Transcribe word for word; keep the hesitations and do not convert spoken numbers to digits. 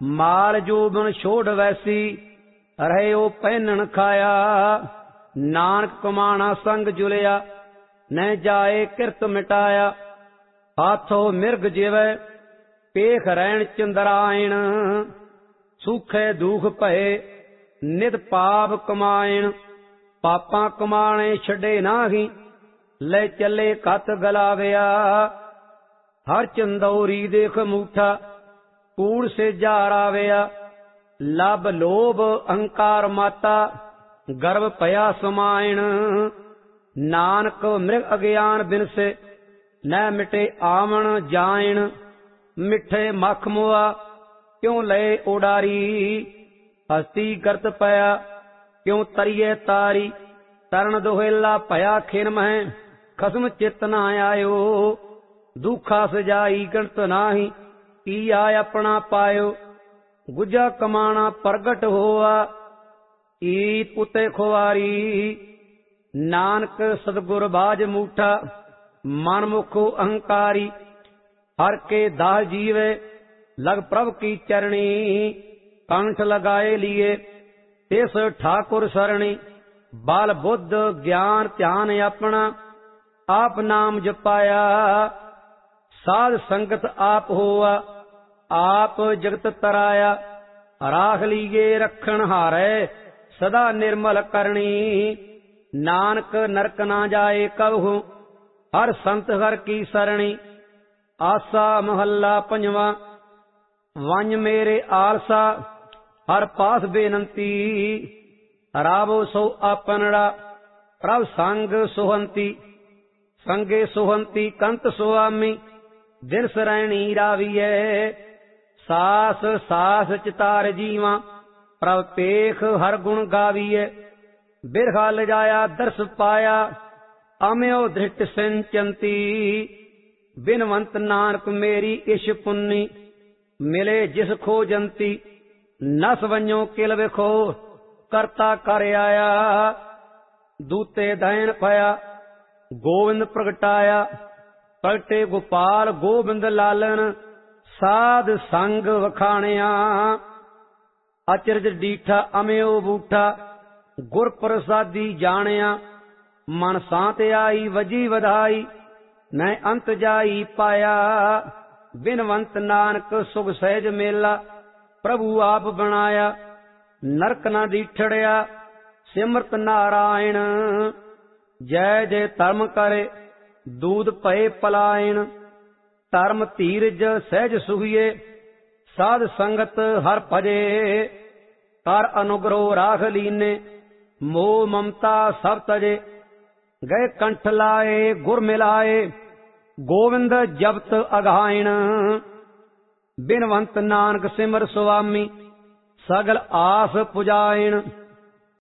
माल जोबन छोड़ वैसी रहे ओ पहनन खाया। नानक कमाना संग जुलिया न जाए किरत मिटाया। हाथों मिर्ग जिवै पेख रैन चंद्रायण सूखे दुख भये नित पाप कमायण। पापा कमाने छड़े नाही ले चले कत गलाविया। हर चंदौरी देख मूठा कूड़ से जाराविया। लब लोभ अहंकार माता गर्भ पया समायण। नानक मृग अज्ञान बिन से न मिटे आमन जायण। मिठे मख मुआ क्यों लय उडारी हस्ती करत पया क्यों तरिए तारी। तरण दोहेला भया खिन मह खसम चित न आयो। दुखा सजाई गणत नाही की आय अपना पायो। गुजा कमाना प्रगट होआ ईत उते खुआरी। नानक सतगुर बाज मूठा मन मुखो अहंकारी। हर के दाह जीवे लग प्रभ की चरणी। कंठ लगाए लिए तिस ठाकुर सरणी। बाल बुद्ध ज्ञान ध्यान अपना आप नाम जपाया। साध संगत आप होआ आप जगत तराया। राख लीए रखन हारै सदा निर्मल करणी। नानक नरक ना जाए कबहु हर संत हर की सरणी। आसा महला पंजवा वंज मेरे आलसा हर पास बेनंती। रावो सो आपनड़ा प्रभ संग सुहंती। संगे सुहंती कंत सुआमी दिन सरैणी राविए। सास सास चितार जीवा प्रभ पेख हर गुण गाविए। बिरहा लजाया दर्श पाया अम्यो धृट सिंचंती। बिनवंत नानक मेरी इश पुन्नी मिले जिस खोजंती। नस वंजो किल विखो करता कर आया। दूते दैन पया गोविंद प्रगटाया। प्रगटे गोपाल गोविंद लालन साध संग वखाणिया। अचरज डीठा अम्यो बूठा गुर प्रसादी जानिया। मन सांत आई वजी वधाई न अंत जाई पाया। बिनवंत नानक सुख सहज मेला प्रभु आप बनाया। नरक न दीठड़िया सिमरत नारायण। जय जय धर्म करे दूध पए पलायन। धर्म धीरज सहज सुहिए साध संगत हर भजे। कर अनुग्रह राख लीने मोह ममता सब तजे। गए कंठ लाए गुर मिलाए गोविंद जपत अघायण। बिनवंत नानक सिमर सुआमी सगल आस पुजायण।